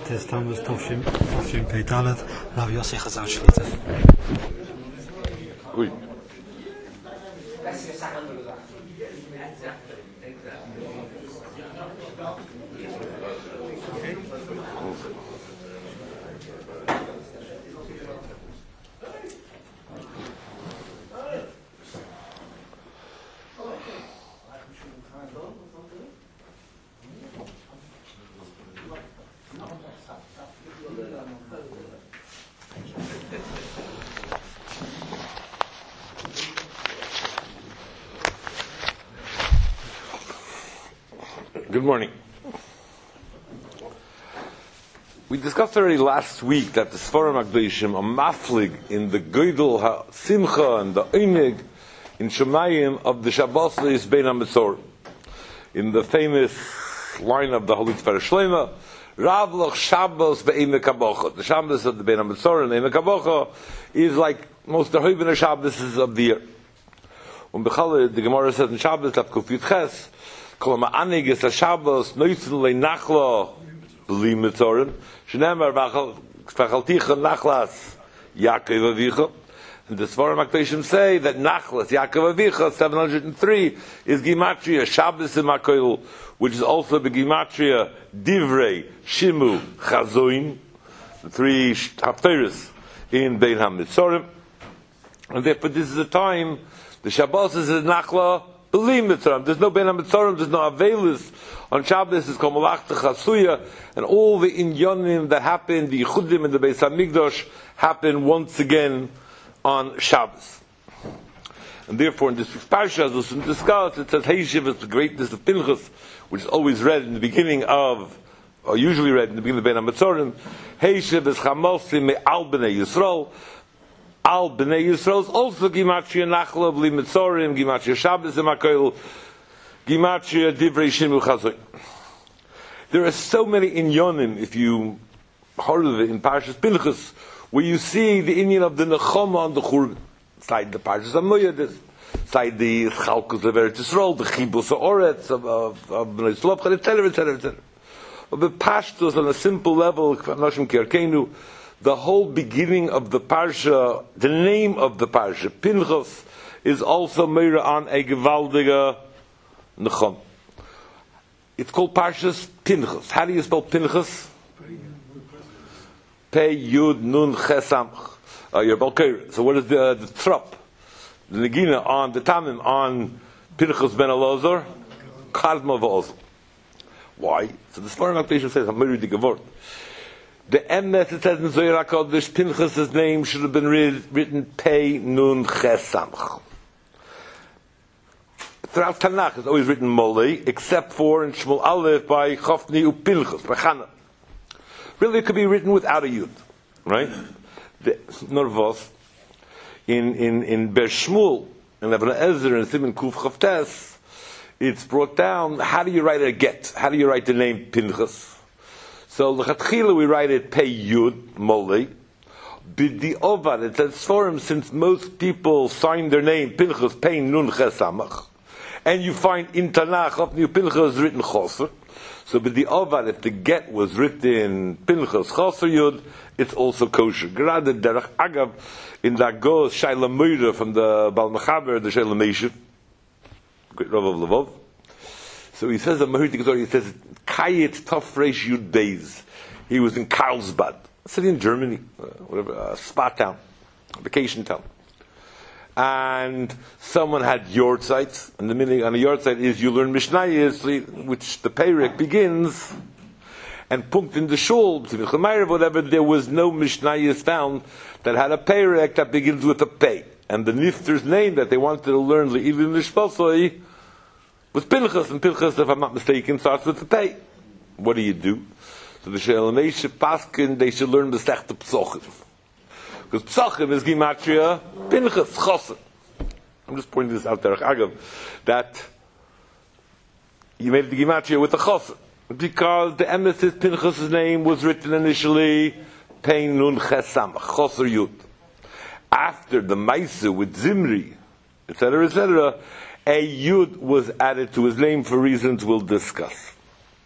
Tes Tammuz Tovshim Pei Dalet, Rav Yossi Chazan Shlita. Oui. Good morning. We discussed already last week that the Sforim HaKadoshim are maflig in the Geidel HaSimcha and the Einig in Shemayim of the Shabbos is Bein HaMetzor. In the famous line of the Holy Tzfar Shlema, Rav Loch Shabbos Be'emek HaBocha. The Shabbos of the Bein HaMetzor and Emek HaBocha is like most of the Hoibin Shabbos of the year. When the Gemara says in Shabbos, that Kufiyut Ches, Kol ma'anig is a Shabbos, noitzen le'nachla b'li mitzorim, shenemar v'chalticha nachlas Yaakov Avicha. And the Sforim HaKadoshim say that nachlas Yaakov Avicha 703 is Gimatria Shabbos in Makoil, which is also the Gimatria Divrei Shimu Chazoin, the three Haftarahs in Bein HaMitzorim. And therefore this is a time, the Shabbos is a nachla there's no Ben HaMitzorim, there's no Avelis. On Shabbos it's called Malach Chasuya, and all the Inyonim that happen, the Yichudim and the Beis HaMikdash, happen once again on Shabbos. And therefore in this week's Parsha, as was discussed, it says, Heishiv is the greatness of Pinchas, which is always read in the beginning of, or usually read in the beginning of Ben HaMitzorim. Heishiv is Chamosi Me'al B'nei Yisrael. Al B'nei Yisrael is also Gimatria Nachla B'li Mitzorim, Gimatria Shabbos Makoil, Gimatria Divrei Shimu Chazoy. There are so many inyonim, if you heard of it in Parshas Pinchas, where you see the inyan of the Nechama on the Churban. It's like the Parshas Amoyah, it's like the Chalkus of Eretz Yisrael, the Chibus of Oretz, of B'nai Slopcha, etc., etc., etc. But the Pashtus on a simple level, Noshim Kerkeinu, the whole beginning of the Parsha, the name of the Parsha, Pinchas, is also meira on a gewaldige Necham. It's called Parshas Pinchas. How do you spell Pinchas? Pei Yud Nun Chesamch. Your Balkair. So what is the trop? The Negina on the Tamim on Pinchas ben Elazar? Kadma v'oz. Why? So the Sforim HaKadoshim says, Hamiri di Gevort. The Emes, it says in Zohar HaKodesh, Pinchas' name should have been written Pei Nun Chesamch. Throughout Tanakh, it's always written Molei, except for in Shmuel Aleph by Chofni u Pinchas, by Chana. Really, it could be written without a Yud, right? The Norvos, in Ber Shmuel, in Ibn Ezra, and Simon Kuf Chavtes, it's brought down, how do you write a get? How do you write the name Pinchas? So l'chatchila we write it Pei Yud Molei. B'di Ovad, it says for him, since most people sign their name Pinchas Pei Nun Chesamach, and you find in Tanakh of New Pinchas written Choser. So b'di Ovad, if the get was written Pinchas Choser Yud, it's also kosher. Gerade derech Agav in that goes Shaila Meira from the Bal Mechaber, the Shaila Meishu, great Rav of Lvov. So he says, he says, Kayet Tofresh Yud Beis. He was in Carlsbad, a city in Germany, a spa town, a vacation town. And someone had yard sites, and the meaning on a yard site is you learn Mishnayos, which the Perek begins, and pumped in the shul, whatever, there was no Mishnayos found that had a Perek that begins with a Pei. And the Nifter's name that they wanted to learn, Le'ilin Lishpasoi, was Pinchas, and Pinchas, if I'm not mistaken, starts with the Pei. What do? So the Shelameish Paskin, they should learn the Sechta Psochim. Because Psochim is Gimatria Pinchas, Chosen. I'm just pointing this out there, Agav, that you made the Gimatria with the Chosen. Because the emesis Pinchas' name was written initially Pei Nun Chesamach, Choser Yud. After the Maisa with Zimri, etc., etc., a Yud was added to his name for reasons we'll discuss.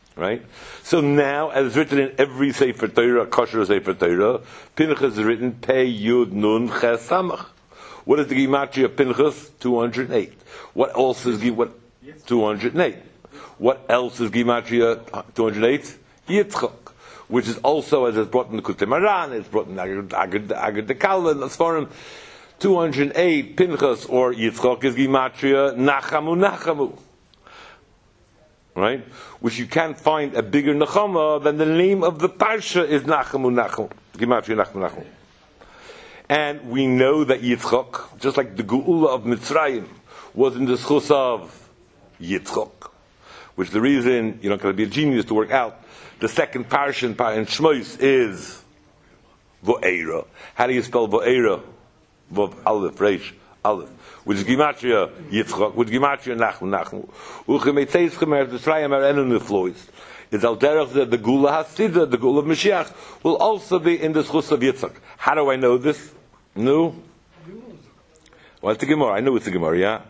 Right? So now, as it's written in every Sefer Torah, kosher Sefer Torah, Pinchas is written Pei Yud Nun Ches Samach. What is the Gematria of Pinchas? 208. What else is 208? What else is Gematria 208? Yitzchak, which is also, as it's brought in the Kutei Maran, it's brought in Agad Dekala, and Sforim, 208, Pinchas or Yitzchak is Gematria Nachamu. Right? Which you can't find a bigger Nechama than the name of the Parsha is Nachamu. Gematria Nachamu. And we know that Yitzchak, just like the Geula of Mitzrayim, was in the schus of Yitzchak, which is the reason you're not going to be a genius to work out. The second parsha in Shmos is Vo'era. How do you spell Vo'era? Vav Aleph, Reish, Aleph. Which is Gematria Yitzchak, which is Gematria Nachmu. Uchemetzeis Chemer, the Srayim are enu neflois. It's al derech that the Gula Hasidah, the Gula of Mashiach, will also be in the schus of Yitzchak. How do I know this? No? Well, it's a Gemara. I know it's a Gemara, yeah?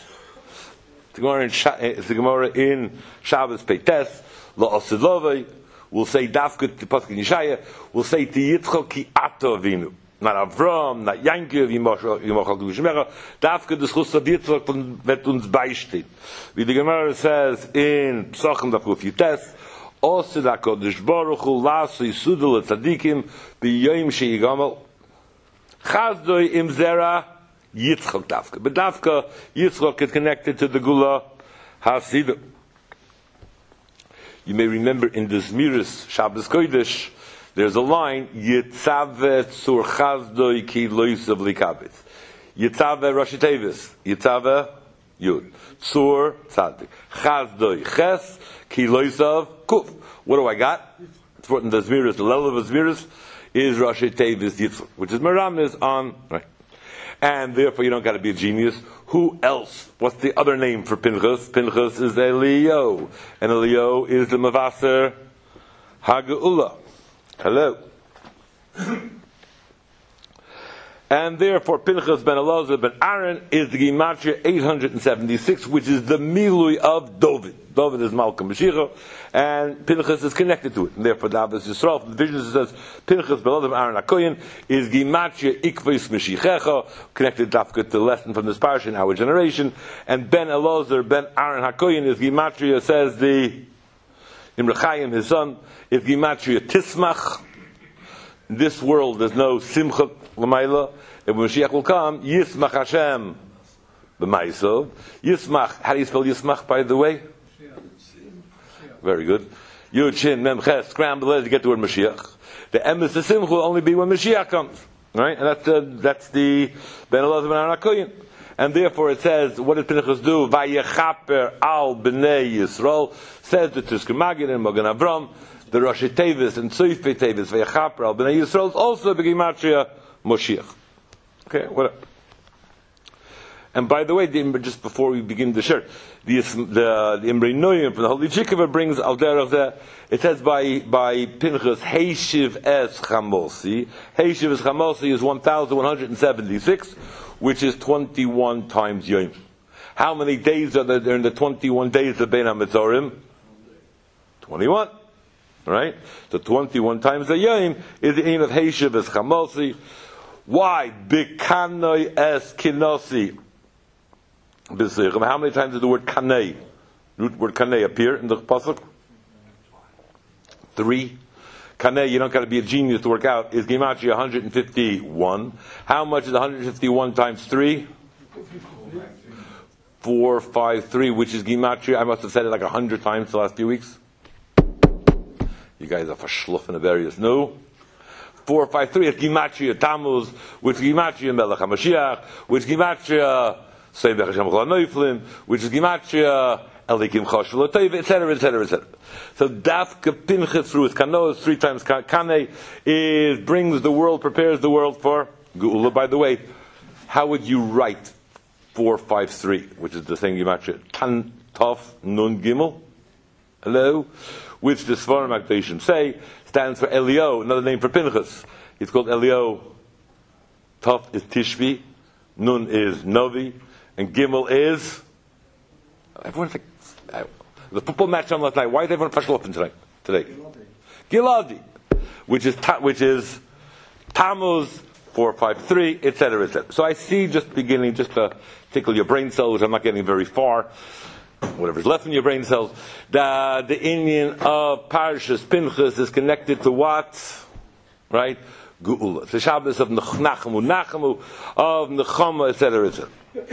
It's a Gemara in Shabbos Peites, La'asid Lovei, we'll say Dafka to Pasuk Yishaya, we'll say to Yitzchak ki ato avinu. Not Avram, not Yankiv, Yimachal Dushmecha, Dafka the schus of Yitzchak wird uns beisteht. Wie the Gemara says in Psachim Dafkuf Yites, Osid HaKadosh Baruch Hu Lasu Yisudel Tzadikim B'yoyim Sheyigamel Chazdoi Im Zera Yitzchak Dafka. But Dafka, Yitzchak is connected to the Gula Hasidah. You may remember in the Zmiris Shabbos Kodesh, there's a line, Yitzave Tzur Chazdoi Ki Loisav Likabit. Yitzave Rashi Tevis. Yitzave Yud. Tzur Tzadik. Chazdoi Ches Ki Loisav Kuf. What do I got? It's written in the Zmiris, the level of the Zmiris is Rashi Tevis Yitzchak, which is Meramis on, right? And therefore you don't got to be a genius. Who else? What's the other name for Pinchas? Pinchas is Elio. And Elio is the Mavaser Hageulah. Hello. And therefore Pinchas ben Elazar ben Aaron is the Gematria 876, which is the Milui of David. David is Malcolm Mashiach, and Pinchas is connected to it. And therefore David Yisrael, from the visions it says, Pinchas ben Elazar ben Aaron HaKoyen is Gematria Ikvos Mashiachecha, connected to the lesson from this parsha in our generation. And ben Elazar ben Aaron HaKoyen is Gematria, says the Imre Chaim, his son, is Gematria Tismach. In this world there's no Simcha L'mayla. And when Mashiach will come, Yismach Hashem b'maisov. Yismach, how do you spell Yismach, by the way? Very good. Yud Shin Mem Ches, scramble letters to get the word Mashiach. The emes of Simcha will only be when Mashiach comes. Right? And that's the Ben Elazar ben Aaron HaKoyen. And therefore it says, what did Pinchas do? Vayechaper al b'nei Yisrael, says the Tiskar Magid and Magen Avram, the Rashi Tevis and Tzuyfei Tevis, Vayechaper al b'nei Yisrael, is also the Gematria Moshiach. Okay, whatever. And by the way, just before we begin the share, the Imrei Noyim from the Holy Chikva brings al derech zeh. It says by Pinchas Heishiv es Chamosi. Heishiv es Chamosi is 1,176, which is 21 times Yom. How many days are there in the 21 days of Bein HaMetzorim? 21. Right? So 21 times the Yom is the aim of Heishiv es Chamosi. Why? Bikanoi es Kinosi. How many times did the word kanei, root word kanei, appear in the pasuk? 3. Kanei, you don't got to be a genius to work out, is Gematria 151. How much is 151 times 3? 453, which is Gematria. I must have said it like 100 times the last few weeks. You guys are for schluff in the various. No. 453 is Gematria Tammuz, which is Gematria Melech HaMashiach, which is Gematria which is Gematria Elikim Chosh V'Lotayv, etc., etc., etc. So Dafka Pinchas through his Kanoas 3 times Kane brings the world, prepares the world for Geula. By the way, how would you write 453, which is the same Gematria? Tan Tov Nun Gimel. Hello, which the Sforim HaKadoshim say stands for Elio, another name for Pinchas. It's called Elio. Tov is Tishbi, Nun is Novi, and Gimel is, everyone's like, The football match on last night. Why did everyone push open today? Giladi, which is Tammuz 453, etc., etc. So I see just beginning just to tickle your brain cells. I'm not getting very far. Whatever's left in your brain cells. The Indian of Parshas Pinchas is connected to what? Right? Geula. The Shabbos of Nachamu, of Nechama, etc., etc.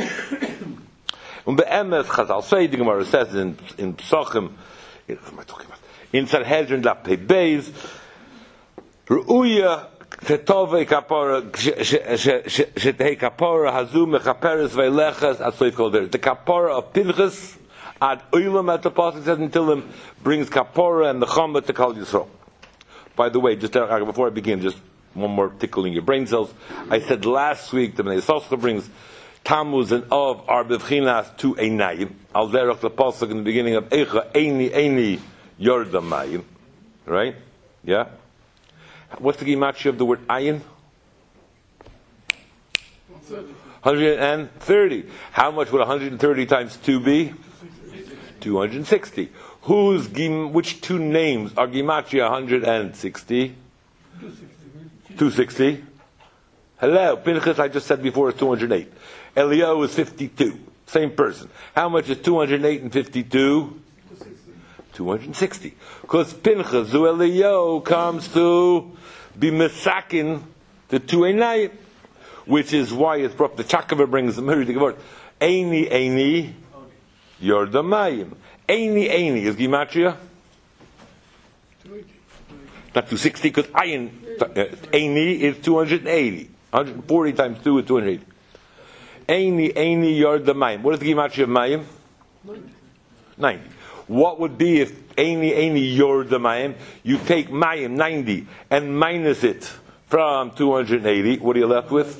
Be'emes, Chazal say, the Gemara says in Psachim, what am I talking about? In Sanhedrin, Lapei Beis, Ru'uya, Tetove Kapara, Shetei Kapara, Hazum, Mechaperes, Veilechas, as so called there. The Kapara of Pinchas, Ad Oilam, at the Pasuk says, until him brings Kapara and the Chama to Kal Yisrael. By the way, just before I begin, just one more tickling your brain cells. I said last week, the Bnei Yissaschar brings Tammuz and Av are bevchinas to Einayim. Al derech the pasuk in the beginning of Eicha Eini Yordamayim. Right? Yeah? What's the gematria of the word ayin? 130. How much would 130 times 2 be? 260. Which two names are gematria 160? 260. Hello, Pinchas, I just said before, is 208. Eliyahu is 52. Same person. How much is 208 and 52? 260. Because Pinchas, zu Eliyahu, comes to be Mesakin, the 2 which is why it's brought, the Chakava brings the Miri, the word, Eini, Yordamayim. Eini is Gematria? Not 260, because Ayin, Eini is 280. 140 times 2 is 280. Eini Yordamayim. What is the Gematria of Mayim? 90. What would be if Eini Yordamayim, you take Mayim, 90, and minus it from 280, what are you left with?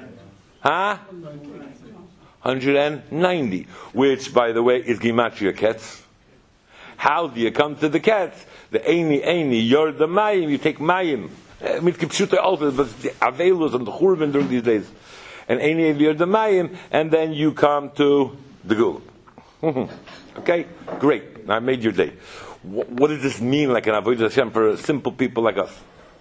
190, which, by the way, is Gematria Ketz. How do you come to the Ketz? The Eini Yordamayim, you take Mayim. I mean, Kipshuta also, but the Avelus and the Churban during these days. And Eini Yordamayim, and then you come to the Gula. Okay? Great. Now I made your day. What does this mean, like an Avodah Hashem, for simple people like us?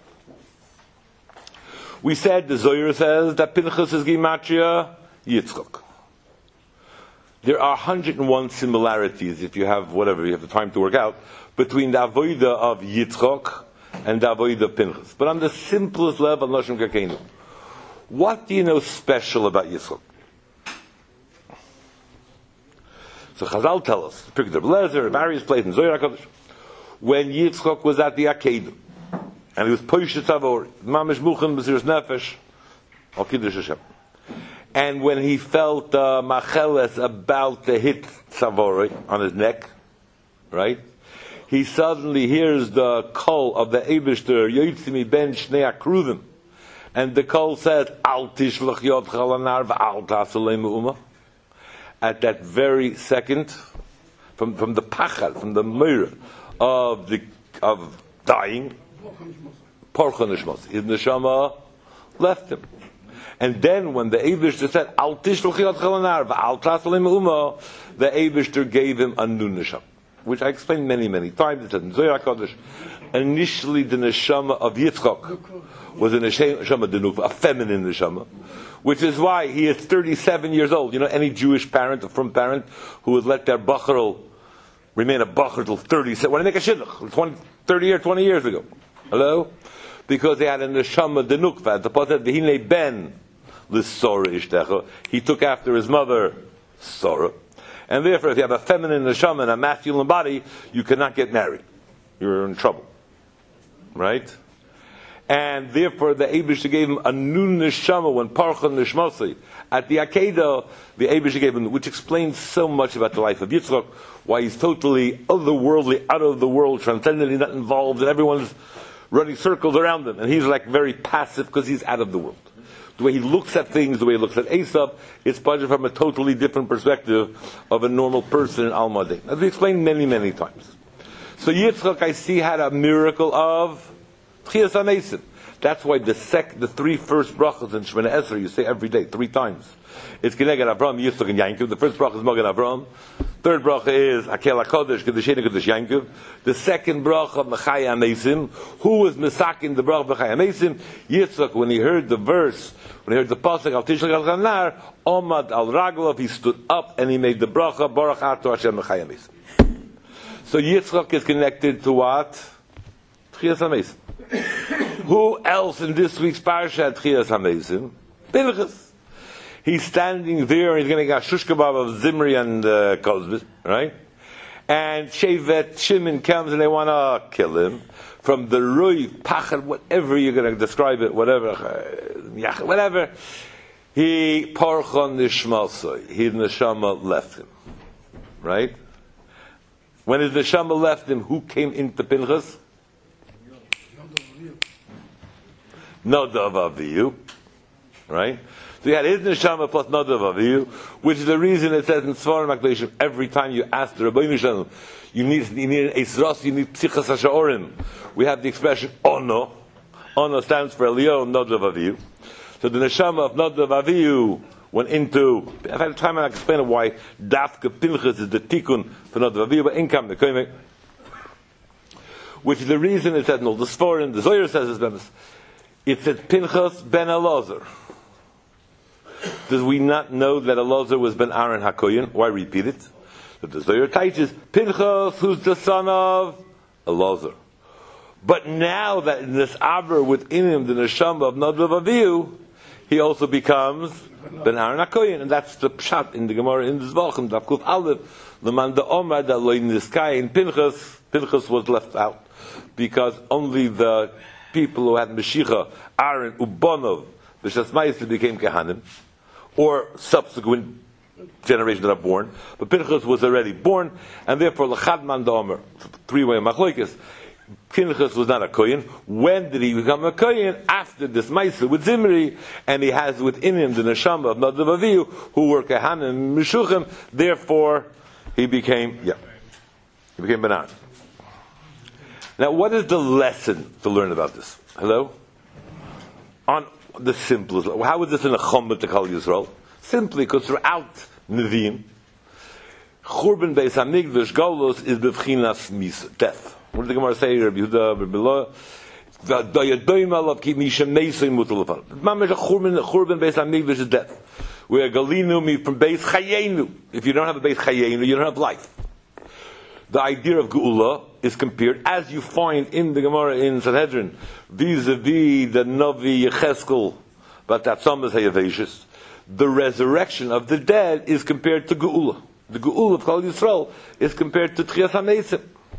We said, the Zohar says that Pinchas is Gematria Yitzchok. There are 101 similarities, if you have whatever, you have the time to work out, between the Avodah of Yitzchok and the Avodah of Pinchas. But on the simplest level, Loshem Kakeinu, what do you know special about Yitzchok? So Chazal tell us, Pirkei Lezer, various places in Zohar HaKadosh, when Yitzchok was at the Akedah, and he was Poishet Tzavor, Mamish Muchen, B'Ziras Nefesh, Al Kiddush Hashem. And when he felt Macheles about to hit Tzavor on his neck, right? He suddenly hears the call of the Eibishter, Yoitzimi ben Shnei Akruvim. And the call says, Al Tishlach Yod Chalanar v'Al Tasalei Me'uma. At that very second, from the pachad, from the mirror of dying, Parcha Nishmas, his neshama left him. And then when the Eibishter said, Al Tishlach Yod Chalanar v'Al Tasalei Me'uma, the Eibishter gave him a new neshama, which I explained many, many times. It says in Zohar HaKadosh, initially the neshama of Yitzchok was a neshama denukva, a feminine neshama, which is why he is 37 years old. You know, any Jewish parent or from parent who would let their bachar remain a bachar till 37, when they make a shidduch, 20 years ago. Hello? Because they had a neshama denukva. The Pasuk said, V'hinei ben l'sora ishtecha. He took after his mother, Sora. And therefore, if you have a feminine neshama and a masculine body, you cannot get married. You're in trouble. Right? And therefore, the Eibishter gave him a new neshama when Parcha Nishmasi. At the Akedah, the Eibishter gave him, which explains so much about the life of Yitzchok, why he's totally otherworldly, out of the world, transcendently not involved, and everyone's running circles around him. And he's like very passive because he's out of the world. The way he looks at things, the way he looks at Esav, it's budgeted from a totally different perspective of a normal person in Almadeh. As we explained many, many times. So Yitzchak, I see, had a miracle of Tchias HaMesim. That's why the 3 first brachas in Shemona Esrei, you say every day, 3 times. It's Keneged Avram, Yitzchak, and Yankov. The first bracha is Mogen Avram. Third bracha is Hakel HaKodesh, Kedeshenu Kedesh Yankov. The second bracha, Mechaya Amesim. Who was Mesakin the bracha Mechaya Amesim? Yitzchak, when he heard the verse, when he heard the pasuk Al Tishlach Al Chanar, Omad Al Raglov, he stood up and he made the bracha Baruch Ato Hashem Mechaya Amesim. So Yitzchak is connected to what? Tchias HaMesim. Who else in this week's parasha had Tchias HaMesim? Pinchas. He's standing there and he's going to get shush kebab of Zimri and Kozbis, right? And Shevet Shimon comes and they want to kill him. From the Rui, Pachad, whatever you're going to describe it, whatever, he Parchon Nishmalsoi, his neshama left him, right? When his neshama left him, who came into Pinchas? Nadav Avihu, right? So you had his neshama plus Nadav Avihu, which is the reason it says in Sfarim HaKadoshim, every time you ask the Rabbeinu Shalom, you need an Eisros, you need Psichas HaSha'orim. We have the expression Ono. Ono stands for Elio, Nadav Avihu. So the neshama of Nadav Avihu went into, I've had time to explain why Dafka Pinchas is the tikkun for Nadav Avihu, but income the Koimeh, which is the reason it says in all the Sfarim, the Zohar says this, it says Pinchas ben Elazar. Does we not know that Elazar was ben Aaron HaKoyin? Why repeat it? But the Zohar teaches Pinchas, who's the son of Elazar. But now that in this Aver within him, the neshama of Nadav Avihu, he also becomes ben Aaron HaKoyin, and that's the pshat in the Gemara in this Zvachim, Dafkuf Aleph, the man the Omar that in the sky in Pinchas was left out because only the people who had Meshicha, Aaron, Ubonov, the Shasmayis became Kehanim, or subsequent generations that are born. But Pinchas was already born, and therefore L'chad Man Da'omer, three-way Machlokes, Pinchas was not a Kohen. When did he become a Kohen? After this Maisa with Zimri, and he has within him the Neshama of Nadav Avihu, who were Kehanim and Meshuchim, therefore he became Benar. Now, what is the lesson to learn about this? Hello? On the simplest, how is this in a Chomet to Kol Yisrael? Simply because throughout Nevi'im, Churban Beis HaMikdash Golos is bevchinas death. What did the Gemara say? Rabbi Yehuda, Rabbi Lo, Dayadoim alav ki misha meisei mutal lefanav. Mamish a Churban Beis HaMikdash is death. Where Galinu from Beis Chayenu. If you don't have a Beis Chayenu, you don't have life. The idea of Geula is compared, as you find in the Gemara in Sanhedrin, vis-a-vis the Navi Yecheskel, but that some is Hayavashis. The resurrection of the dead is compared to Geula. The Geula of Kol Yisrael is compared to Tchias HaMesim.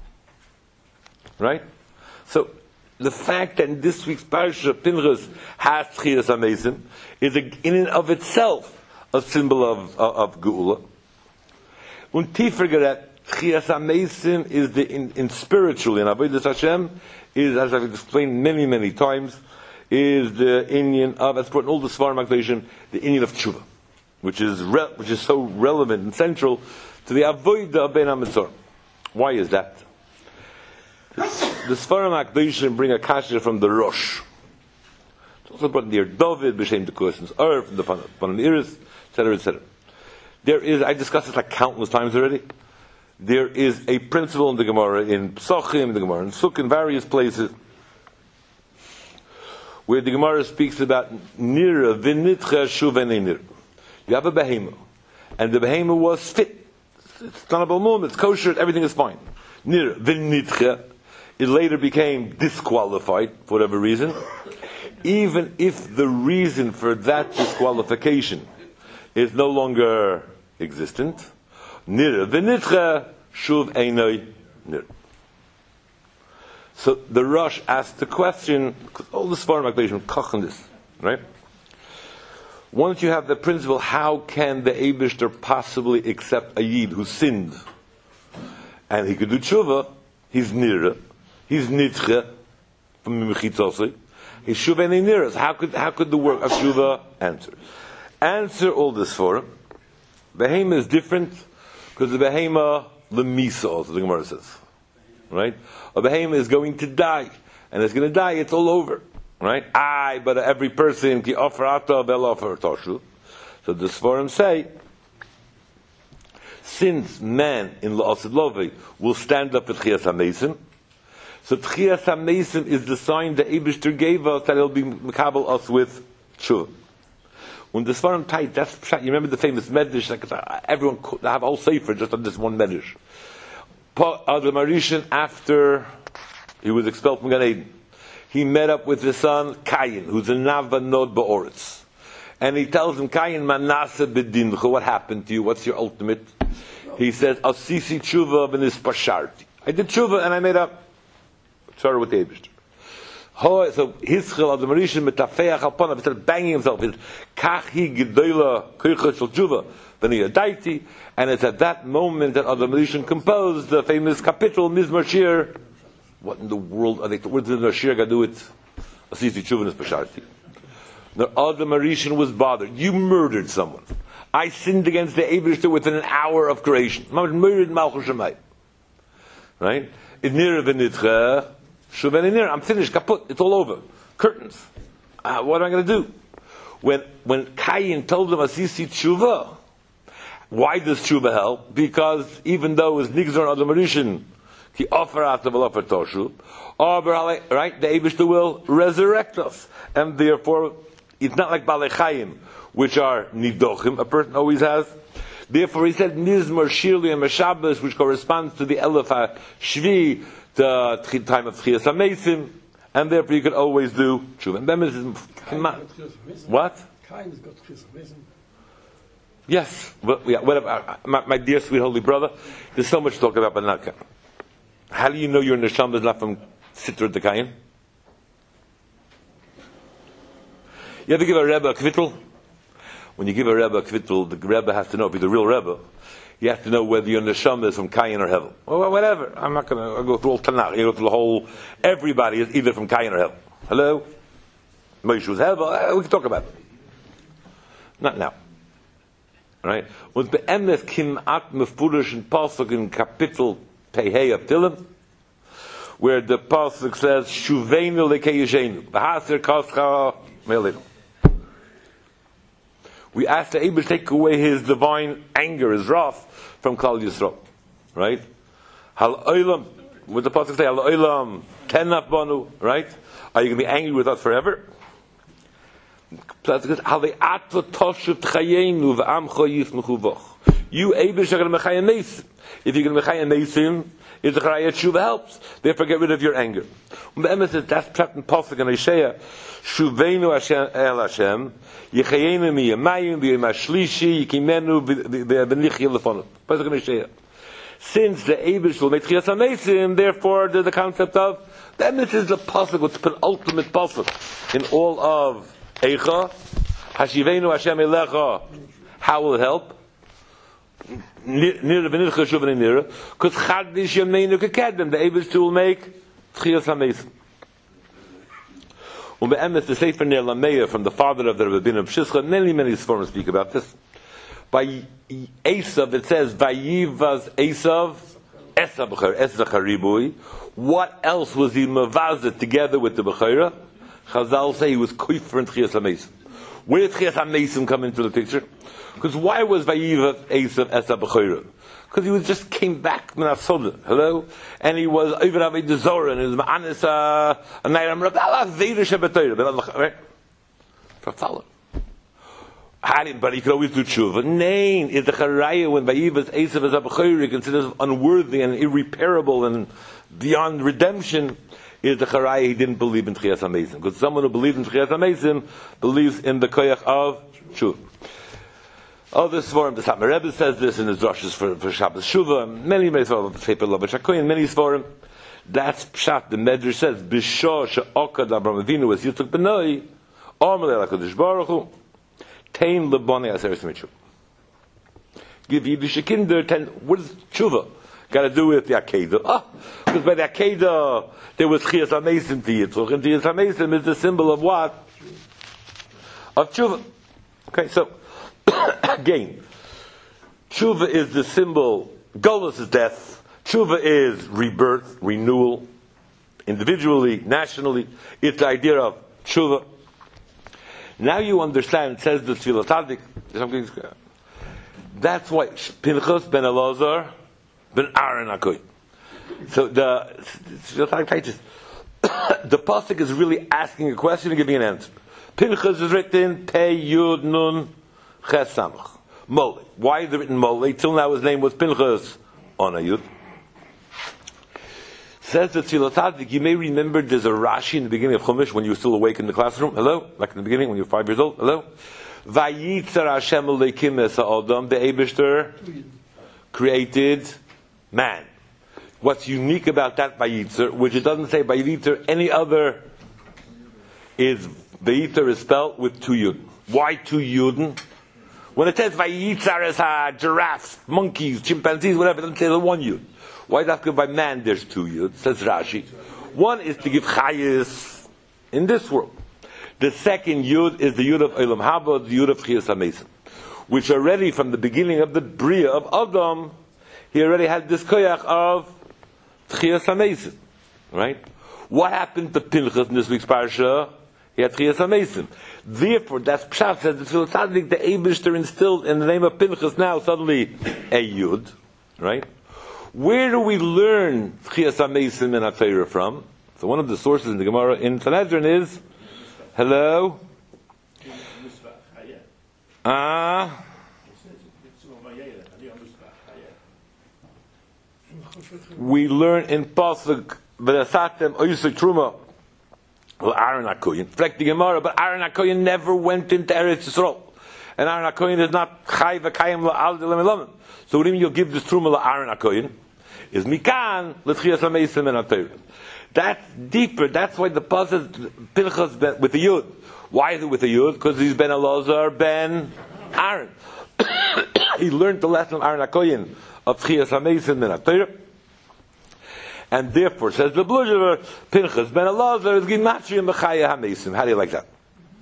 Right? So, the fact that in this week's parasha Pinchas has Tchias HaMesim is in and of itself a symbol of Geula. Und tiefer that Tchias HaMesim is in spiritually, in Avodas Hashem, is, as I've explained many, many times, is the Inyan of, as brought in all the Sfarim HaKadoshim, the Inyan of Tshuva, which is so relevant and central to the Avodah of Ben HaMetzor. Why is that? The Sfarim HaKadoshim bring a kasha from the Rosh. It's also brought in the David, B'Shem the questions, from the Panim Iris, etc., etc. There is, I discussed this like countless times already. There is a principle in the Gemara, in Psachim, the Gemara in Sukkah, in various places, where the Gemara speaks about Nira, V'nitcha, Shuvenei Nira. You have a behemah, and the behemah was fit. It's not a balmum, it's kosher, everything is fine. Nira, V'nitcha, it later became disqualified, for whatever reason. Even if the reason for that disqualification is no longer existent, Nira v'nitcha shuv einoi nir. So the Rosh asked the question, because all the Sfarim HaKadoshim kochen this, right? Once you have the principle, how can the Eibishter possibly accept a Yid who sinned, and he could do tshuva? He's nira, he's nitcha from Mechitzosei, he's shuv einoi nir. How could the work of tshuva answer all this for him? Behema is different. Because the behema lemisa, also the Gemara says, right? A behema is going to die, and it's going to die. It's all over, right? But every person ki offer ata bel offer toshu. So the Sforim say, since man in La'asid Lovei will stand up at Tchias HaMesim, so Tchias HaMesim is the sign that Eibishter gave us that he'll be mekabel us with tshuva. When the Sforim tight, that's pshat. You remember the famous medrash? Like everyone could have all sefer just on this one medrash. Adam Arishan, after he was expelled from Gan Eden, he met up with his son Cain, who's a Nava Nod Ba'oretz, and he tells him, Cain, Manasa Bedincha, what happened to you? What's your ultimate? He says, Asisi tshuva v'nis pasharti. I did tshuva and I made up. Sorry with the Eibishter. So Hischel Adam Arishan metafeach alpanav, he started banging himself. He says, Kach hi gedola koicha shel tshuva v'ni adaiti. And it's at that moment that Adam Arishan composed the famous capital Mizmor Shir. What in the world are they? Where did the Shir do it? Asisi tshuva v'nis pasharti. The Adam Arishan was bothered. You murdered someone. I sinned against the Eibishter within an hour of creation. I murdered Malchus Shamayim. Right? I'm finished. Kaput. It's all over. Curtains. What am I going to do? When Cain told him Asisi tshuva, why does tshuva help? Because even though it's Nigzor Adam Arishan, he offerat v'lofer toshu, right? The Eibishter will resurrect us, and therefore it's not like Balei Chayim, which are nidochim, a person always has. Therefore, he said Mizmor Shirli and Meshabbos, which corresponds to the Elef HaShvi, the time of Tchias HaMesim, and therefore you could always do tshuva. What? Cain has got Tchias HaMesim. Yes, but yeah, whatever. My dear sweet holy brother, there's so much to talk about, but not Cain. How do you know your neshama is not from Sitra to Cain? You ever give a Rebbe a kvittel? When you give a Rebbe a kvittel, the Rebbe has to know, if he's the real Rebbe, you have to know whether your neshama is from Cain or Hevel. Well, whatever. I'm not going to go through all Tanakh. You go through the whole, everybody is either from Cain or Hevel. Hello? Moshe was Hevel. We can talk about it. Not now. Right? Und be'emes kim'at mefurish in Pasuk in Kapitel Pehei of Tilim, where the Pasuk says, Shuveinu lekei yishenu, v'haser kascha me'elinu. We ask the Eibishter to take away his divine anger, his wrath, from Klal Yisrael. Right? Hal olam, what the Pasuk say, Hal olam tenaf banu, right? Are you going to be angry with us forever? You Eibishter are going to mechayim mesim. If you're going to mechayim mesim, if the Charayat Tshuva helps, therefore get rid of your anger. And the Emes says, that's Pshat and Pasuk in Isaiah, Shuveinu el Hashem, Yechayenu miyamayim, v'yem hashlishi, yikimenu v'nichya lefonim. Pasuk in Isaiah. Since the Eibishter will make Tchias HaMesim, therefore there's the concept of, the Emes is the Pasuk, what's the penultimate Pasuk in all of Eicha, Hashivenu Hashem elecha, how will it help? Because Chadish Yameinu Kekedem, the Eibishter will make Tchias HaMesim. Be'emes, the Sefer Ner Lameya from the father of the Rabbin of Shischa, many Sforim speak about this. By Esav, it says, Vayivaz Esav, Esach. What else was he mavazet together with the Bechira? Chazal say he was koifer in Tchias HaMesim. Where did Tchias HaMesim come into the picture? Because why was Vayiv Esav Esach Bechira? Because he was just came back Minasoda, hello, and he was over Avodah Zorah, and he was Ma'anis a Nairam Rav Allah Zayda Shabbatayra, right? For follow. But he could always do tshuva. Nein, is the Charaya when Vayiv Esav Esach Bechira considers unworthy and irreparable and beyond redemption. Is the Charaya he didn't believe in Tchias HaMesim. Because someone who believes in Tchias HaMesim believes in the koyach of tshuva. Other Svarim, the Satmar Rebbe says this in his drushes for Shabbos Shuvah. Many Svarim, Sefer Lava Shakoyin, many Svarim. That's Pshat. The Medrash says, B'shah she'okad Abraham Avinu was Yitzchak B'nai, Amalei HaKadosh Baruch Hu, Tein Lebonei Aseres Mitzvah. Give Yiddish kinder, what is tshuva? Got to do with the Akedah. Because by the Akedah, there was Tchias HaMesim for Yitzchak, and Tchias HaMesim is the symbol of what? Of tshuva. Okay, so, again, tshuva is the symbol, Golus is death, tshuva is rebirth, renewal, individually, nationally. It's the idea of tshuva. Now you understand, it says the Tfilat Tzadik, That's why Pinchas ben Elazar ben Aaron HaKohen. So the pasuk is really asking a question and giving an answer. Pinchas is written Pei Yud Nun Ches Samach. Mole. Why is it written Mole? Till now his name was Pinchas on a Yud. Says the Tzilot Tzadik, you may remember there's a Rashi in the beginning of Chumash when you were still awake in the classroom. Hello? Like in the beginning when you were 5 years old. Hello? Vayitzer Hashem Elokim es ha'adam, the Eibishter created man. What's unique about that Vayitzer, which it doesn't say Vayitzer any other, is Vayitzer is spelled with 2 Yud. Why 2 Yud? When it says Vayitzer as giraffes, monkeys, chimpanzees, whatever, it doesn't say the 1 Yud. Why is that good by man? There's 2 Yud, says Rashi. One is to give chayis in this world. The second Yud is the Yud of Olam Haba, the Yud of Chiyas HaMesim, which already from the beginning of the Bria of Adam, he already had this koyach of Chiyas HaMesim. Right? What happened to Pinchas in this week's parsha? He had Chiyas HaMesim. Therefore, that's Pshat, says the Tzilot Tzadik, the Eibishter instilled in the name of Pinchas now suddenly a Yud. Right? Where do we learn Chiyas HaMesim and HaTorah from? So one of the sources in the Gemara in Sanhedrin is, hello? We learn in Pasuk, V'nasatem Oyusei Truma, Aaron HaKohen. Reflect the Gemara, but Aaron HaKohen never went into Eretz Yisrael. And Aaron HaKohen is not Chai V'Kayim La'al D'Lemelamim. So what do you mean you'll give this Truma Aaron HaKohen? Is Mikan L'Chiyas HaMesim and HaTorah. That's deeper. That's why the pasuk Pinchas with the Yud. Why is it with the Yud? Because he's Ben Elazar ben Aaron. He learned the lesson of Aaron HaKohen of Chiyas HaMesim and HaTorah. And therefore, says the Bluzher, Pinchas ben Elazar is Gimatria Mechaya HaMesim. How do you like that?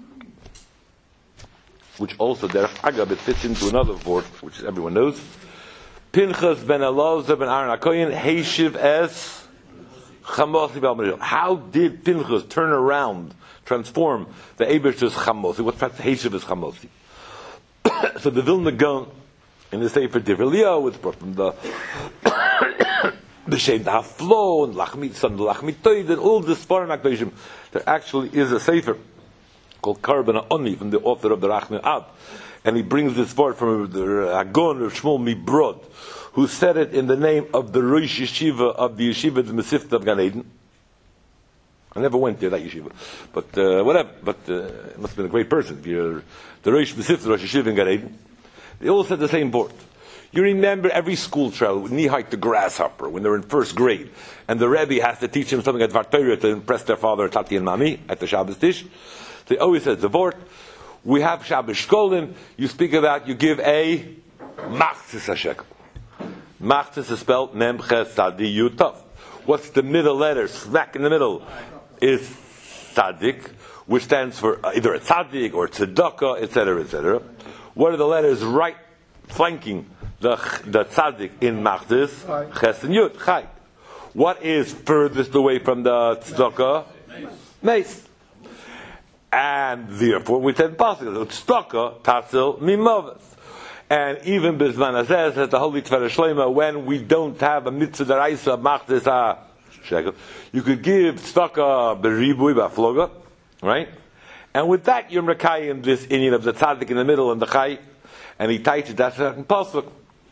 Which also, Derech Agab, it fits into another word, which everyone knows. Pinchas ben Elazar ben Aaron HaKohen, Heishiv es Chamosi B'al. How did Pinchas turn around, transform the Eibishter's Chamosi? What's that Heishiv es Chamosi? So the Vilna Gaon, in the Sefer Divrei Eliyahu, it's brought from the B'Shem Haflo, and Lachmit, Son Lachmit Toid, and all the Sfarim HaKadoshim. There actually is a Sefer called Karban HaOni, from the author of the Rachmei Ab. And he brings this word from the Agon of Shmuel Mibrod, who said it in the name of the Rosh Yeshiva of the Yeshiva the Mesivta of Gan Eden. I never went there, that yeshiva. But whatever. But it must have been a great person. If you're the Rosh Mesivta, Rosh Yeshiva in Gan Eden. They all said the same word. You remember every school child, knee-high the grasshopper, when they're in first grade, and the Rebbe has to teach them something at Dvar Torah to impress their father, Tati and Mami, at the Shabbos Tish. They always said the word. We have Shabbos Shkolim. You speak about, you give a Machzis HaShekel. Machzis is spelled Mem Ches Tzadi Yud Tov. What's the middle letter? Smack in the middle is Tzadik, which stands for either a Tzadik or Tzedakah, etc., etc. What are the letters right flanking the Tzadik in Machzis? Ches and Yud, Chai. What is furthest away from the Tzedakah? Meis. And therefore, we said possible. Tzedakah, Tatzil, Mimovas. And even Bizman Azeh says the Holy Tefillah Shleima, when we don't have a mitzvah deraisa Machzis HaShekel, you could give tzedakah beribui ba'floga, right? And with that, you're mekayim this inyan of the tzaddik in the middle and the chai, and he teaches that certain pasuk.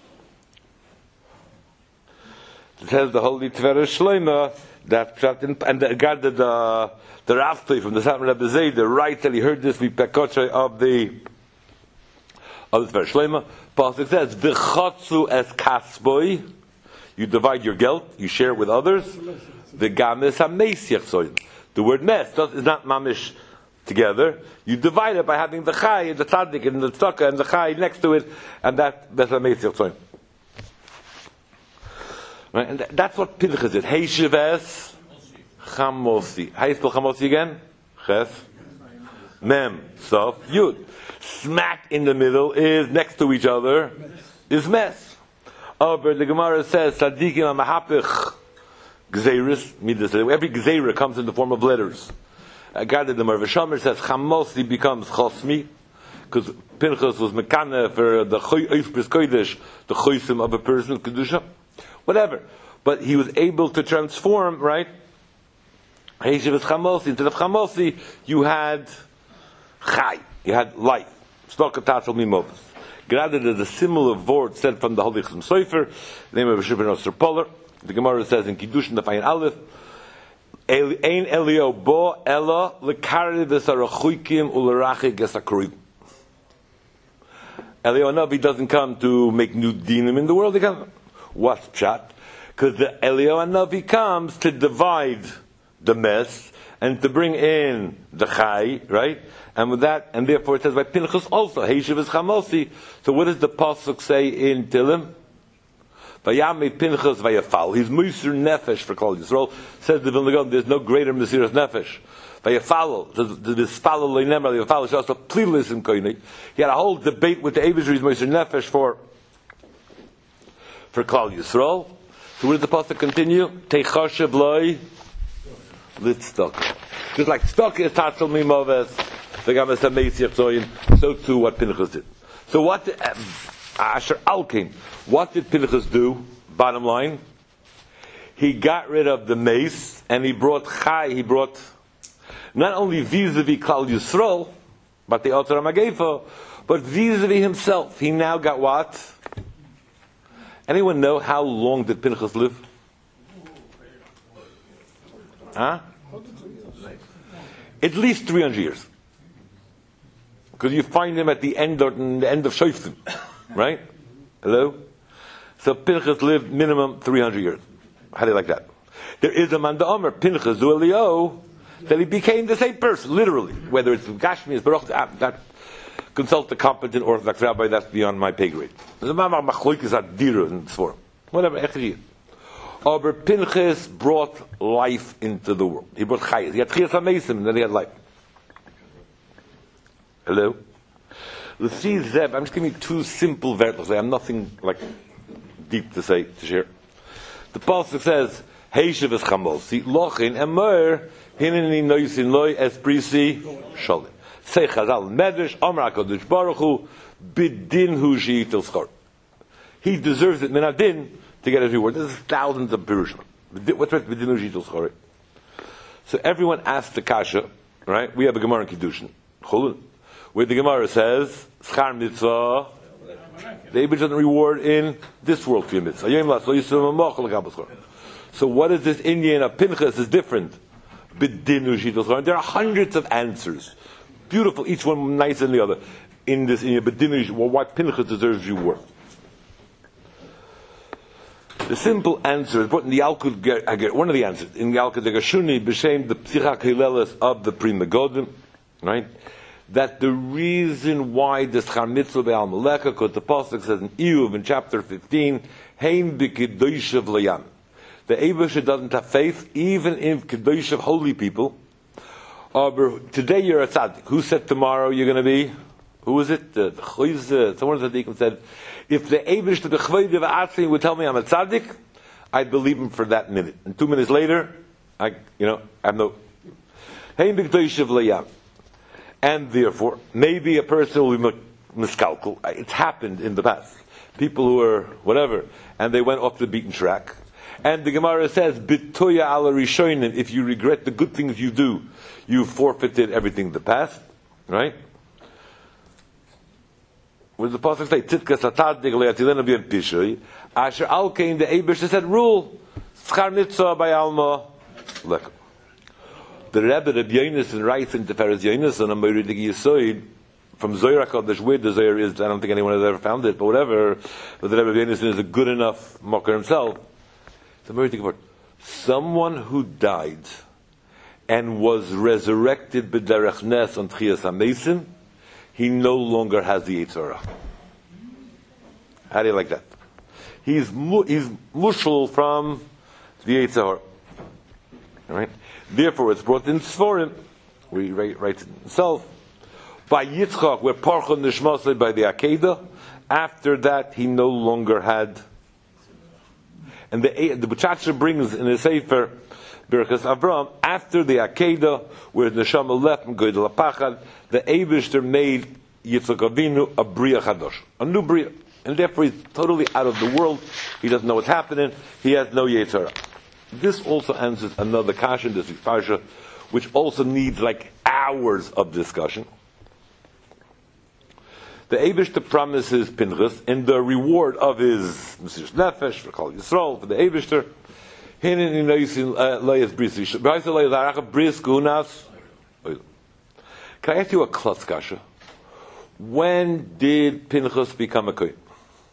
It says the Holy Tefillah Shleima that and the Raftoi from the Satmar Rebbe Zayda writes that he heard this Pekotche of the Tefillah Shleima. Pasuk says, "V'chotzu es kasboi." You divide your gelt, you share it with others. The gamis hameisiach soil. The word mes is not mamish together. You divide it by having the chai and the tzaddik and the tzedakah and the chai next to it, and that mes hameisiach soil. Right, and that's what Pinchas did. Heishiv es chamosi. How you spell chamosi again? Ches, mem, sof, yud. Smack in the middle is next to each other is mes. Oh, but the Gemara says tzadikim amahapich gzeiris midas. Every gzeira comes in the form of letters. God the Merv Shomer says chamosi becomes chosmi, because Pinchas was mekana for the Eifbris Kodesh, the choisim of a person, kedusha, whatever. But he was able to transform, right? Heishavas Chamosi, instead of Chamosi, you had Chai, you had life. Stokatatel Mimovas. Granted, there's a similar word said from the Holy Chasam Sofer, the name of Shimon Osir Polar. The Gemara says in Kiddushin, the Fayin Aleph, Ein Elio bo Ella lekari v'sarachuikim ulerachik esakurim. Elio Navi doesn't come to make new dinim in the world. He comes. What's pshat? Because the Elio Navi comes to divide the mess and to bring in the chai, right? And with that, and therefore it says by Pinchas also, Heishav is Chamosi. So what does the pasuk say in Tilim? Vayame Pinchas vayafal. He's Musir Nefesh for Klal Yisrael. Says the Vilna Gaon, there's no greater Musir Nefesh. Vayafal. The Vispalo Leinemar, Vayafal is also Plilis in Koine. He had a whole debate with the Eivishri, Musir Nefesh for Klal Yisrael. So where does the pasuk continue? Teichashev loy litztok. Just like stock is Tatzal Mimoves, so too what Pinchas did. So what Asher Alkin, what did Pinchas do? Bottom line, he got rid of the mace and he brought Chai. He brought not only vis-a-vis Klal Yisrael, but the Otzar HaMagefa, but vis-a-vis himself. He now got what? Anyone know how long did Pinchas live? Huh? At least 300 years. Because you find him at the end of Shoftim, right? Hello? So Pinchas lived minimum 300 years. How do you like that? There is a man the Omer, Pinchas Zuelio, that he became the same person, literally. Whether it's Gashmi, Baruch, that consult the competent Orthodox rabbi, that's beyond my pay grade. There's a man Machloikis Adira and so forth. Whatever, Echri. Aber Pinchas brought life into the world. He brought Chayes. He had Chiyas HaMesim, and then he had life. Hello? Let's see Zeb. I'm just giving you two simple verses. I have nothing like deep to say, to share. The pasuk says, Heishav es Chamosi, Lochin, Emer, Hineni Noisin Loi, Esprisi, Sholim. Say Chazal, Medrash, Amar HaKadosh Baruch Hu, Bidin Hu She'itel Schor. He deserves it, Minadin, to get every word. There's thousands of Pirushim. What's with Bidin Hu She'itel Schor? So everyone asked the Kasha, right? We have a Gemara in Kiddushin, Chulun, where the Gemara says, Schar Mitzvah, the Eibush doesn't reward in this world for your mitzvah. So what is this Indian of Pinchas is different? There are hundreds of answers. Beautiful, each one nicer than the other. In this Indian, why Pinchas deserves reward. The simple answer is put in the Yalkut, I get one of the answers. In the Yalkut Gashuni, b'shem the Psichak Hilelis of the Pri Megadim, right? That the reason why the Schar Mitzvah Be'al Meleka, because the Pasuk says in Iyuv in chapter 15, Hein b'Kedoshav Layam. The Eibusha doesn't have faith, even in Kedosh of holy people. Today you're a tzaddik. Who said tomorrow you're going to be? Who was it? The Chayz, someone of the tzaddikim said, if the Eibush, the Chvayde V'atzin would tell me I'm a tzaddik, I'd believe him for that minute. And 2 minutes later, I have no. Hein b'Kedoshav Layam. And therefore, maybe a person will be miscalcul. It's happened in the past. People who were whatever, and they went off the beaten track. And the Gemara says, "Bitoya ala rishonim." If you regret the good things you do, you forfeited everything in the past, right? What does the pasuk say? Titka satadik le'atilena b'yem pishay. Asher alkein the Eibush said rule schar mitzvah by alma lekum. The Rebbe Yonason writes into Teferes Yonason and Morid Yisoid from Zohar HaKadosh, where the Zohar is, I don't think anyone has ever found it, but whatever. But the Rebbe Yonason is a good enough mocker himself. So Morid Yisoid, someone who died and was resurrected b'derech nes on Tchias HaMesim, he no longer has the Yetzer Hara. How do you like that? He's mushal from the Yetzer Hara. All right? Therefore, it's brought in Sforim, where he writes it himself. By Yitzchak, where Parchon Nishmasei by the Akedah. After that, he no longer had. And the B'chacha brings in his Sefer, Berachas Avram, after the Akedah, where the Neshama left from Goydel HaPachad, the Eibishter made Yitzchak Avinu a Bria Chadosh, a new Bria. And therefore he's totally out of the world. He doesn't know what's happening. He has no Yetzer Hara. This also answers another kasha in this week's parsha, which also needs like hours of discussion. The Eibishter promises Pinchas in the reward of his Mesiras Nefesh for Kol Yisrael, for the Eibishter. Can I ask you a klutz kasha? When did Pinchas become a kohen?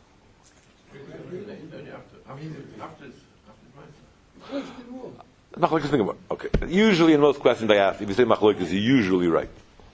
Machlokes, think about it. Okay. Usually in most questions I ask, if you say machlokes, you're usually right.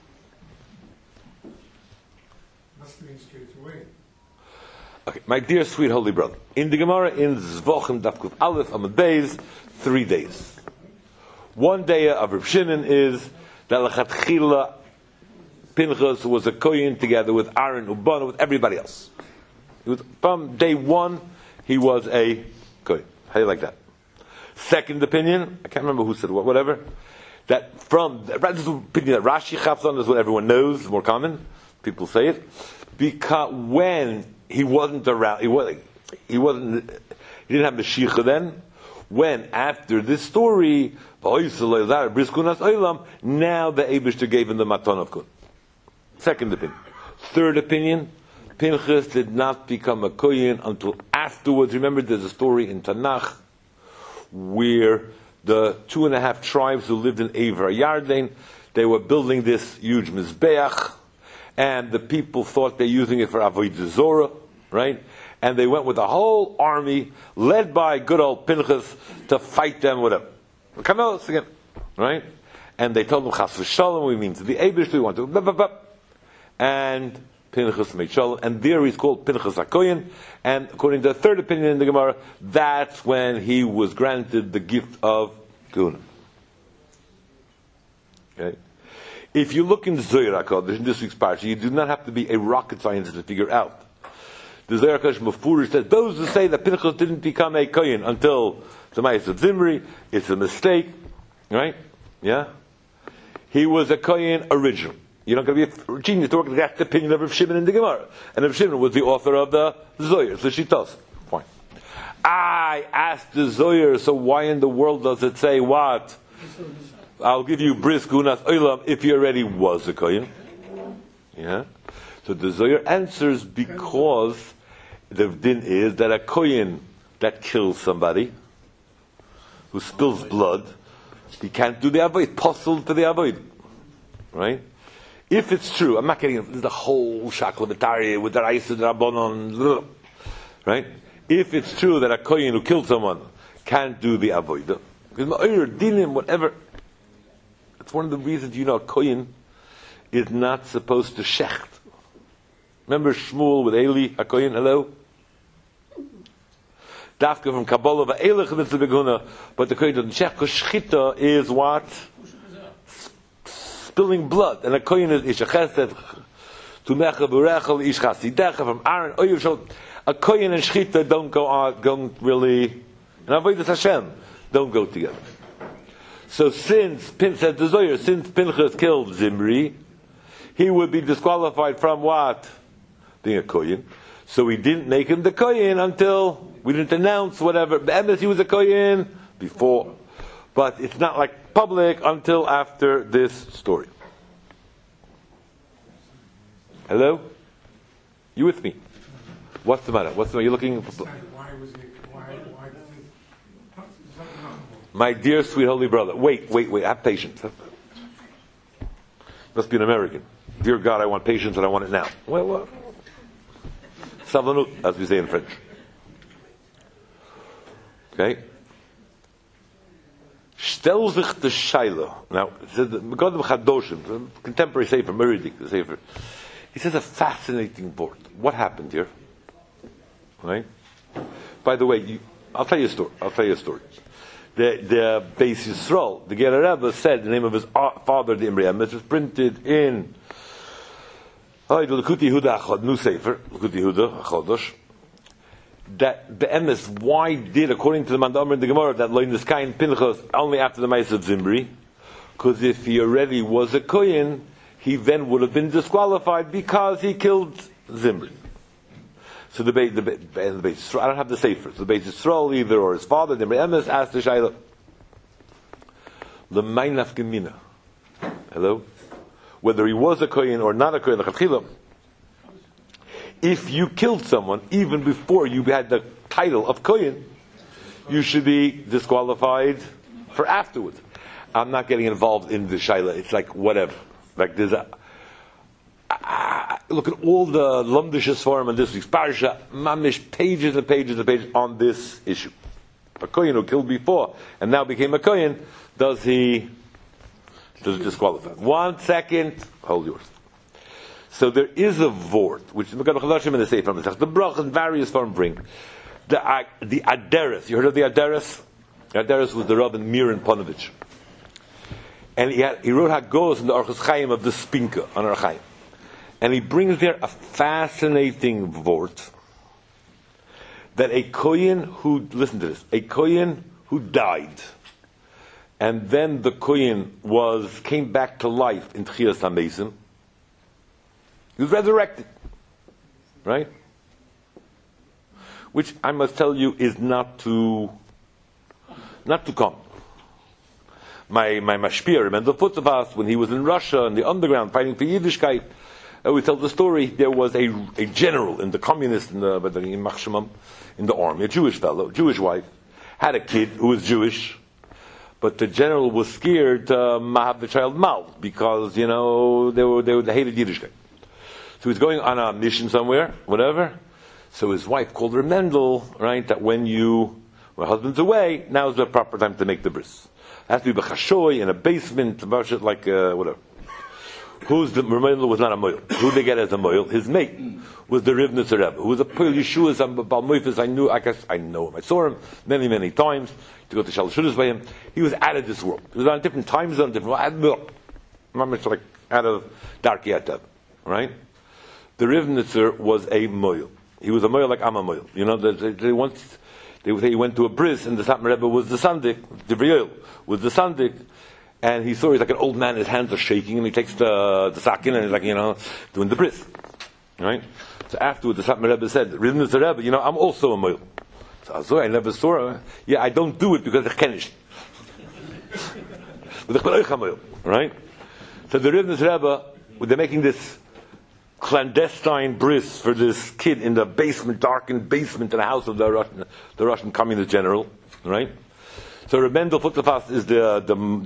Must mean straight away. Okay, my dear sweet holy brother, in the Gemara in Zvochem Dafkuf Aleph Amud Beis, 3 days. One day of Reb Shimon is that Lechatchila Pinchas was a kohen together with Aaron Ubana, with everybody else. From day one, he was a kohen. How do you like that? Second opinion, I can't remember who said what, whatever. That from this is the opinion that Rashi chaps on, is what everyone knows, more common. People say it because when he wasn't around, he didn't have the Mashiach then. When after this story, now the Eibishter gave him the Matan of Kun. Second opinion. Third opinion, Pinchas did not become a kohen until afterwards. Remember, there's a story in Tanakh where the 2.5 tribes who lived in Eivra Yarden, they were building this huge mizbeach, and the people thought they're using it for avodah zorah, right? And they went with a whole army, led by good old Pinchas, to fight them with them. Come out again, right? And they told them, Chas v'shalom, we mean to the Eibishter, we want to, blah, blah, blah. And Pinchas made shalom, and there he's called Pinchas HaKoyen, and according to the third opinion in the Gemara, that's when he was granted the gift of Kuna. Okay? If you look in Zohar HaKodesh, in this week's parsha, you do not have to be a rocket scientist to figure out. The Zohar HaKodesh Mefurish says, those who say that Pinchas didn't become a Kohen until the Ma'aseh of Zimri, it's a mistake, right? Yeah? He was a Kohen original. You're not going to be a genius to work with the opinion of Rav Shimon in the Gemara. And Rav Shimon was the author of the Zohar, so she tells. Fine. I asked the Zohar, so why in the world does it say what? I'll give you bris gunas olam if he already was a kohen. Yeah. So the Zohar answers because the din is that a kohen that kills somebody, who spills blood, he can't do the avoid. Possible to the avoid, right? If it's true, I'm not getting the whole shaklavitari with the Raisa, the Rabbanon, right? If it's true that a kohen who killed someone can't do the avodah, because whatever, it's one of the reasons a kohen is not supposed to shecht. Remember Shmuel with Eli, a kohen, hello? Dafka from Kabbalah, but the kohen doesn't shecht, because shchita is what? Spilling blood, and a kohen is ish chesed tumecha burechel ish chasidecha from Aaron Oyuv. A kohen and shchita don't really, and avodas Hashem don't go together. So since Pinchas killed Zimri, he would be disqualified from what? Being a kohen. So we didn't make him the kohen until we didn't announce whatever. Be'emes he was a kohen before, but it's not like public until after this story. Hello? You with me? What's the matter? You're looking... Why was it? My dear sweet holy brother. Wait. Have patience. Must be an American. Dear God, I want patience and I want it now. Well. Savlanut, as we say in French. Okay? Stel sich the Shaila. Now, it says the Megadim Chadoshim, contemporary Sefer, Meridik, the Sefer. He says a fascinating word. What happened here? Right? By the way, I'll tell you a story. The Beis Yisrael, the Ger Rebbe said the name of his father, the Imri Emes, was printed in the Likutei Yehuda, new Sefer, Likutei Yehuda, Chodosh. That the Emes, why did, according to the Mandamar in the Gemara, that Lo Niskayin Pinchas only after the Ma'aseh of Zimri? Because if he already was a Kohen, he then would have been disqualified because he killed Zimri. So the Beis Yisrael, I don't have the sefer. So the Beis Yisrael either or his father, the Emes, asked the Shaila, L'maynaf gemina. Hello? Whether he was a kohen or not a kohen, l'chatchila. If you killed someone even before you had the title of kohen, you should be disqualified for afterwards. I'm not getting involved in the Shaila. It's like whatever. Like there's a look at all the Lumdish's forum and this week's Parsha, mamish, pages and pages and pages on this issue. A kohen who killed before and now became a kohen, does it disqualify? 1 second, hold yours. So there is a vort, which is Megadah Chadashim in the Sefer HaMesach. The brach and various form bring. The Aderes, you heard of the Aderes? The Aderes was the Rabbi Miran Ponovich. And he wrote Hagos in the Orchos Chaim of the Spinka on Orchos Chaim. And he brings there a fascinating vort that a kohen who, listen to this, a kohen who died, and then the kohen came back to life in Tchias HaMesim, he was resurrected, right? Which I must tell you is not too common. My mashpia, Mendel Putzavas, when he was in Russia in the underground fighting for Yiddishkeit, we tell the story. There was a general in the communist in the army, a Jewish fellow, Jewish wife, had a kid who was Jewish, but the general was scared to have the child mal because they hated Yiddishkeit. So he's going on a mission somewhere, whatever. So his wife called her Mendel, right? That when my husband's away, now is the proper time to make the bris. It has to be b'chashoy in a basement, about it like whatever. Mendel was not a moil. Who did they get as a moil? His mate was the Rivnitzer Rebbe, who was a Poil Yeshua, Balmoifis. I know him. I saw him many, many times to go to Shalosh Shudas by him. He was out of this world. He was on a different time zone, much like out of Darkei Atav, right? The Rivnitzer was a moil. He was a moil like I'm a moil. They say he went to a bris, and the Satmar Rebbe was the sandik, the Briel was the sandik, and he saw he's like an old man, his hands are shaking, and he takes the sakin, and he's like, doing the bris. Right? So afterward, the Satmar Rebbe said, Rivnitzer Rebbe, I'm also a moil. So I never saw her. Yeah, I don't do it because I kenish. Right? So the Rivnitzer Rebbe, they're making this clandestine bris for this kid in the basement, darkened basement in the house of the Russian communist general, right? So Reb Mendel Putzafas is the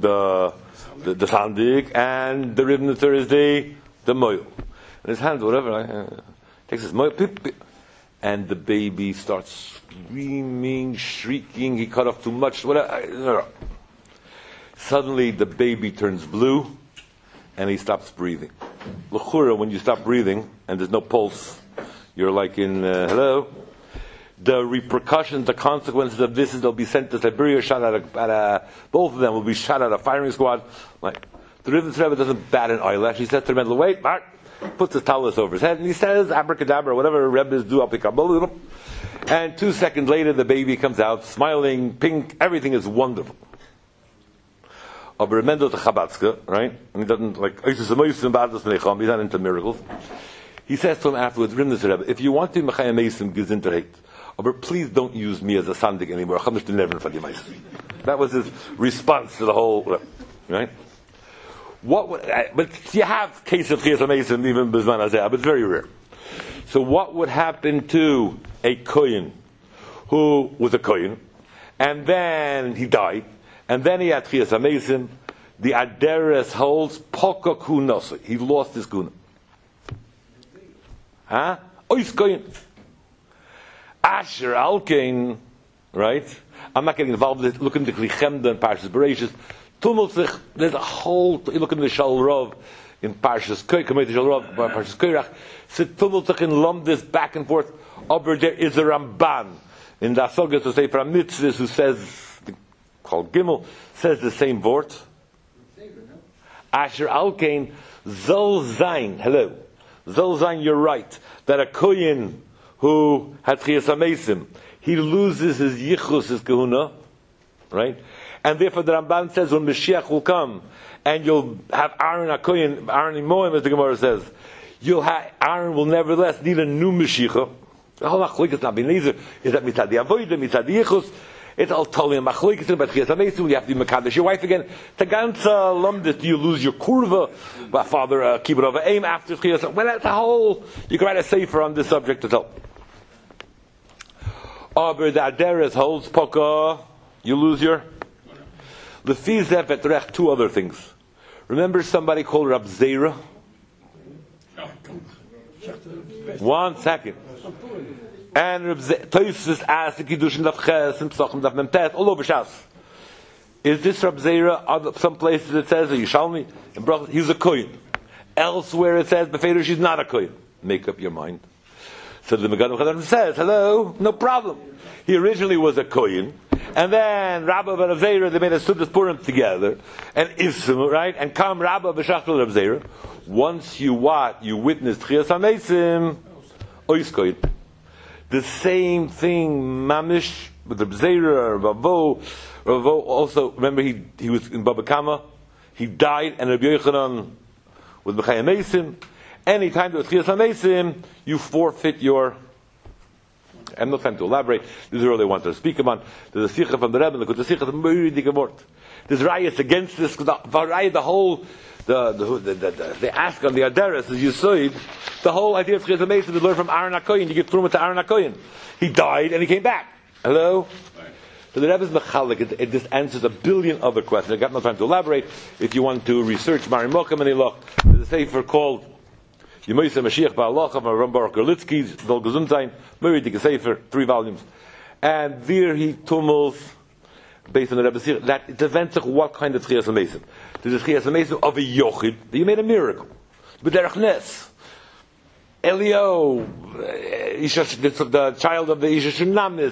sandig, and the Rivnitzer is the moil. And his hands, whatever, takes his moil, and the baby starts screaming, shrieking. He cut off too much, whatever. Suddenly, the baby turns blue, and he stops breathing. L'chura, when you stop breathing and there's no pulse, you're like in hello. The repercussions, the consequences of this is they'll be sent to Siberia, shot at both of them will be shot at a firing squad. Like the Rivnitzer Rebbe doesn't bat an eyelash. He says to the Mendel, "Wait, Mark," puts his talus over his head, and he says, "Abracadabra," whatever Rebbes do, I'll pick up a little. And 2 seconds later, the baby comes out, smiling, pink. Everything is wonderful. Aber Mendel to Chabatska, right? And he doesn't he's not into miracles. He says to him afterwards, Rivnitzer Rebbe, if you want to Mechayim Meisim Gezinterheit, but please don't use me as a sandik anymore. That was his response to the whole, right? But you have case of Chiyas HaMeisim even Bizman Hazeh, but it's very rare. So what would happen to a kohen who was a kohen, and then he died, and then he had Chiyas HaMeisim? The Aderes holds Poka Kunasa. He lost his kuna. Ois kohen. Asher Alkein, right? I'm not getting involved with it. Look into Klichemda and Parshas Bereshis. Tumulzich, there's a whole, you look into the Shal Rov in Parshas Koirach. Sit Tumulzich and Lomdis back and forth. Aber there is a Ramban in the Asogas to say from Mitzvahs who says, called Gimel, says the same word. Asher Alkein, Zol Zain, hello. Zol Zain, you're right. That a Koyin who had Chiyas HaMeisim, he loses his yichus, his kahuna, right? And therefore the Ramban says when Mashiach will come, and you'll have Aaron HaKoyin, Aaron Imoim, as the Gemara says, Aaron will nevertheless need a new Mashiach. The whole Machlik is not being laser. Is that mitzad the avodah, mitzad the yichus? It's all totally a Machlik. It's about Chiyas HaMeisim. You have to be Mekadosh your wife again. Taganza Lomdis, do you lose your kurva? But father, keep it over aim after Chiyas. Well, that's a whole. You can write a sefer on this subject as well. Aber the Aderes holds Poka. You lose your. Lefi Zefet Rech, two other things. Remember somebody called Rab Zera? 1 second. And Toysus asked the Kiddushin Daf Ches and Psachim Daf Memtet all over Shas. Is this Rab Zera? Some places it says a Yishalmi, and Brachos he's a Kohen. Elsewhere it says Befeirush he's not a Kohen. Make up your mind. So the Megadim Chazon says, hello, no problem. He originally was a Kohen, and then Rabba and Rab Zera, they made a Sudas Purim together, and Ism, right? And come Rabba B'Shachtel Rab Zera. Once you witnessed Chiyas HaMeisim, Ois Kohen. The same thing, Mamish, with Rab Zera, Ravo also, remember he was in Baba Kama, he died, and Rabbi Yochanan was B'chai HaMeisim. Anytime there was Chiyas HaMeisim, you forfeit your. I have no time to elaborate. This is all they wanted to speak about. There's a Sikha from the Rebbe, the Sikha is a very big word. There's riots against this, the whole, the ask on the Aderes, as you said, the whole idea of Chiyas HaMeisim is learned from Aaron HaKoyin. You give Truma to Aaron HaKoyin. He died and he came back. Hello? Right. So the Rebbe's Mechalik, this answers a billion other questions. I got no time to elaborate. If you want to research Mari Mokum and Ilach, there's a sefer called Yemoyse Mashiach Ba'alach of Ram Baruch Gerlitzky's Dol Gesundsein, very big sefer, 3 volumes. And there he tumbles, based on the Rebbe's Sikha, that it depends on what kind of Chiyas HaMeisim. There's a Chiyas HaMeisim of a Yochid, that you made a miracle. B'derech Nes. Elio, the child of the Isha Shunamis,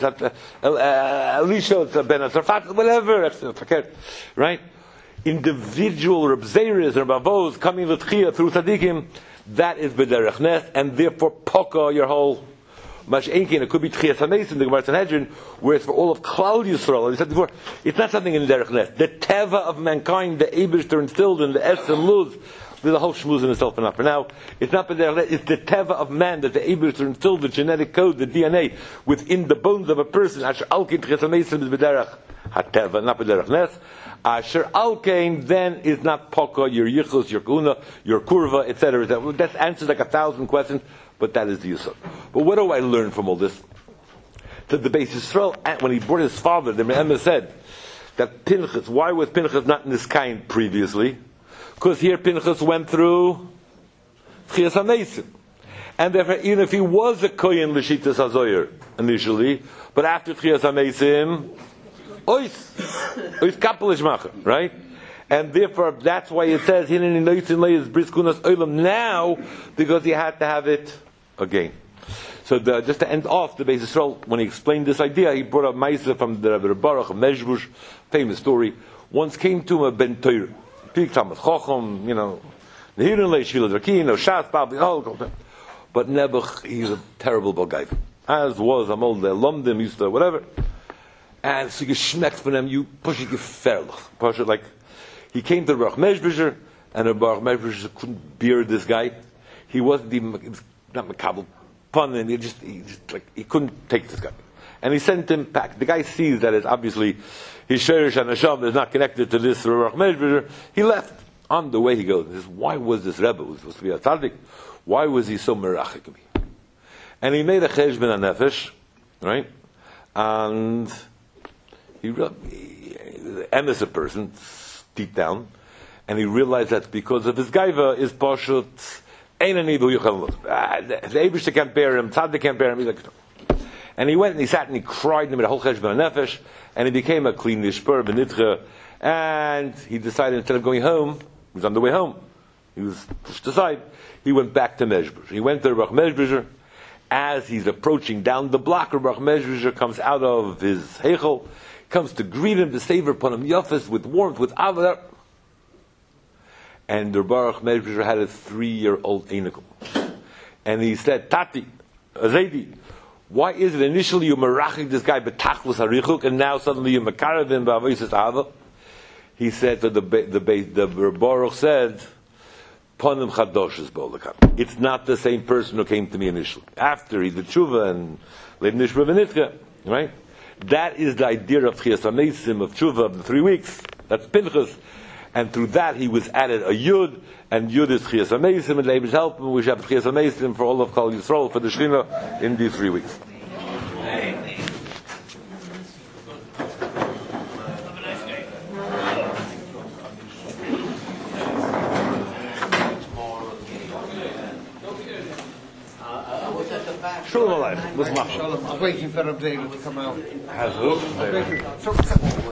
Elisha, Ben Asarfat, whatever, right? Individual Reb Zeres and Rabavos coming with Chiyah through Tzadikim, that is B'derech Nes, and therefore Poka, your whole Mash'enkin, it could be Chiyas HaMeisim, the Gemara Sanhedrin, where it's for all of Klal Yisrael. As I said before, it's not something in Derech Nes. The Teva of mankind, the Eibishter instilled in the Esem Luz, there's a whole shmuz in itself enough for now. It's not B'derech Nes, it's the Teva of man, that the Eibishter instilled the genetic code, the DNA, within the bones of a person. Asher Alkin Chiyas HaMeisim is B'derech HaTeva, not B'derech Nes. Asher Alkain then is not Poka, your Yichus, your Kuna, your Kurva, etc. That answers like 1,000 questions, but that is the Yisod. But what do I learn from all this? To the Beis Yisrael, when he brought his father, the Me'emah said that Pinchas, why was Pinchas not in this kind previously? Because here Pinchas went through Chiyas HaMeisim. And therefore, even if he was a Kohen L'Shitas HaZoyer initially, but after Chiyas HaMeisim, Ois Kapelish Macher, right? And therefore, that's why it says, Hinin Noitzin Leis Briskunas Olam now, because he had to have it again. So just to end off, the Beis Yisrael, when he explained this idea, he brought up Maisa from the Rebbe Baruch of Mezhbush, famous story. Once came to him a Ben Torah, Pik Talmud Chacham, Nehirin Leish Shvila Drakin, no Shas, Babli, but Nebuch, he's a terrible Balgaiv. As was Amol the Lomdim, used to whatever. And so you geschmeckt for them, you push it gefährlich. Push it like, he came to Baruch Mezhbusher, and Baruch Mezhbusher couldn't bear this guy. He wasn't even, not Makabel, pun, and he couldn't take this guy. And he sent him back. The guy sees that it's obviously, his Sherish and Hashem is not connected to this Baruch Mezhbusher. He left. On the way he goes, he says, why was this Rebbe, who was supposed to be a tzaddik, why was he so merachik me? And he made a cheshbon on nefesh, right? And he is a person deep down, and he realized that because of his gaiva is pashut ein ani bu yuchal. The Eibishter can't bear him, tzaddik can't bear him. He's like, and he went and he sat and he cried and he made a whole cheshbon nefesh, and he became a clean nishper b'nitcha, and he decided instead of going home, he was on the way home, he was pushed aside, he went back to Mezhbusher. He went to Baruch Mezhbusher. As he's approaching down the block, Baruch Mezhbusher comes out of his heichel, comes to greet him, to savor upon him yafas, with warmth, with avar. And the Baruch Mezhbusher had a 3-year-old einikel. And he said, Tati, Azedi, Why is it initially you merachik this guy betachlus harichuk, and now suddenly you mekaravim ba'avosis ava? He said that the Baruch said, Ponim chadoshes bolakam. It's not the same person who came to me initially. After he did tshuva and leibnish b'venitka, right? That is the idea of Tchias HaMeisim, of tshuva, of the 3 weeks. That's Pinchas. And through that he was added a Yud, and Yud is Tchias HaMeisim, and Leibish help him. We should have Tchias HaMeisim for all of Kol Yisrael, for the Shechina, in these 3 weeks. Shalom Aleichem. What's Machal? I'm waiting for David to come out. Has who?